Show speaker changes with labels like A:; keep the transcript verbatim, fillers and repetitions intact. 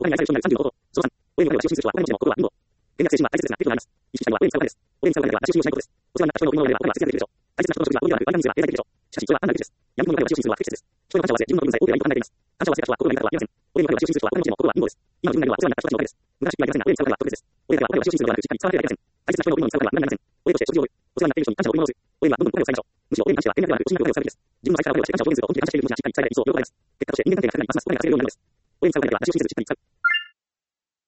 A: 他に愛される人になるさんじゅうの方法。そのさん、応援におけるは使用する人は他の文字の語は文語。連絡性信は大切ですが、テクニックがあります。意識したいのは応援に使うためです。応援に使うためでは、使用しないことです。お世話になった人の思いの上では、他が節約できるでしょう。大切な人の食事は応援ではなく、ワンダムズが経済的でしょう。しかし、それは単なる口です。闇雲の中では使用するのは不適切です。人の感謝は忘れ、自分の分際を大きな意味と考えています。感謝を忘れた人は心の中ではありません。応援の中では使用する人は他の文字の語は文語です。今の文内ではお世話になった人たちのおかげです。昔はありませんが、応援に使うからは特別です。応援からはお金は使用するのではなく、しっかり使わなければいけません。大切な人の思いに使うからは無駄になりません。応援として食事をお世話になっている人に感謝を送り戻す。応援はどんどんお金を使いましょう。むしろ応援に関しては、連絡ではなく、内面のお金を使うべきです。自分の財産をお金をして感謝を表現すると、本気で感謝している気持ちがしっかり伝えられ、一層喜ばれます。結果として人間関係が深くなります。そこには忘れるようになります。応援に使うだけでは、出し惜しみせずしっかり使う。